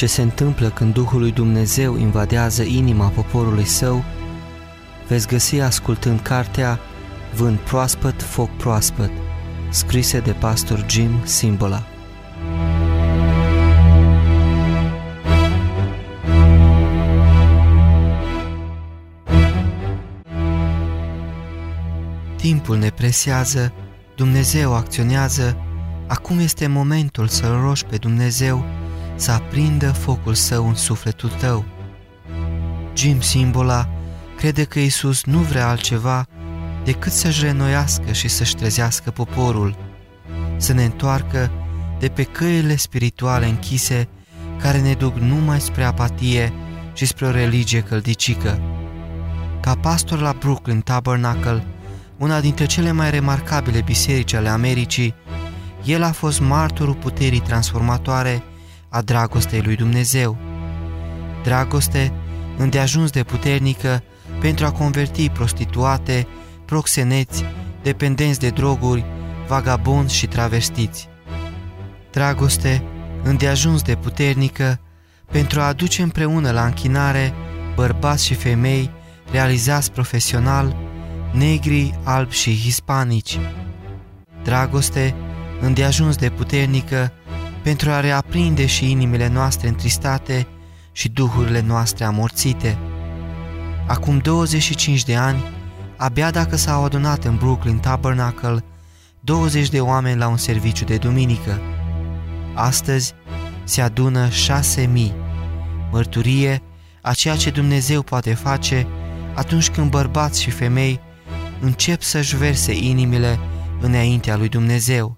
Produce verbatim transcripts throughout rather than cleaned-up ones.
ce se întâmplă când Duhul lui Dumnezeu invadează inima poporului său, veți găsi ascultând cartea Vânt proaspăt, foc proaspăt, scrise de pastor Jim Cymbala. Timpul ne presează, Dumnezeu acționează, acum este momentul să-L rogi pe Dumnezeu să aprindă focul Său în sufletul tău. Jim Cymbala crede că Iisus nu vrea altceva decât să-și reînnoiască și să-și trezească poporul, să ne întoarcă de pe căile spirituale închise care ne duc numai spre apatie și spre o religie căldicică. Ca pastor la Brooklyn Tabernacle, una dintre cele mai remarcabile biserici ale Americii, el a fost martorul puterii transformatoare a dragostei lui Dumnezeu. Dragoste îndeajuns de puternică pentru a converti prostituate, proxeneți, dependenți de droguri, vagabonzi și travestiți. Dragoste îndeajuns de puternică pentru a aduce împreună la închinare bărbați și femei realizați profesional, negri, albi și hispanici. Dragoste îndeajuns de puternică pentru a reaprinde și inimile noastre întristate și duhurile noastre amorțite. Acum douăzeci și cinci de ani, abia dacă s-au adunat în Brooklyn Tabernacle douăzeci de oameni la un serviciu de duminică. Astăzi se adună șase mii, mărturie a ceea ce Dumnezeu poate face atunci când bărbați și femei încep să-și verse inimile înaintea lui Dumnezeu.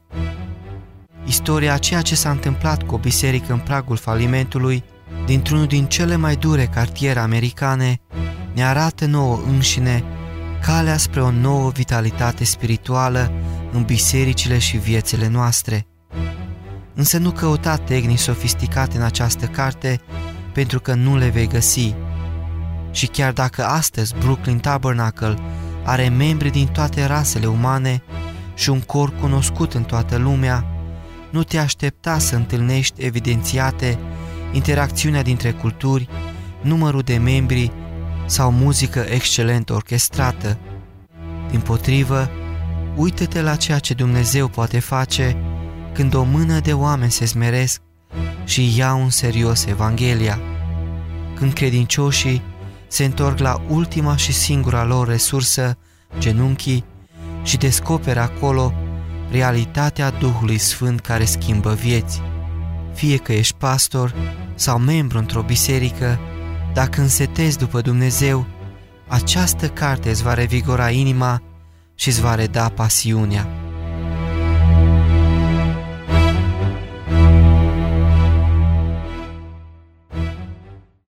Istoria a ceea ce s-a întâmplat cu o biserică în pragul falimentului dintr-unul din cele mai dure cartiere americane ne arată nouă înșine calea spre o nouă vitalitate spirituală în bisericile și viețile noastre. Însă nu căuta tehnici sofisticate în această carte, pentru că nu le vei găsi. Și chiar dacă astăzi Brooklyn Tabernacle are membri din toate rasele umane și un cor cunoscut în toată lumea, nu te aștepta să întâlnești evidențiate interacțiunea dintre culturi, numărul de membri sau muzică excelent orchestrată. Dimpotrivă, uită-te la ceea ce Dumnezeu poate face când o mână de oameni se smeresc și iau în serios Evanghelia, când credincioșii se întorc la ultima și singura lor resursă, genunchii, și descoperă acolo realitatea Duhului Sfânt care schimbă vieți. Fie că ești pastor sau membru într-o biserică, dacă însetezi după Dumnezeu, această carte îți va revigora inima și îți va reda pasiunea.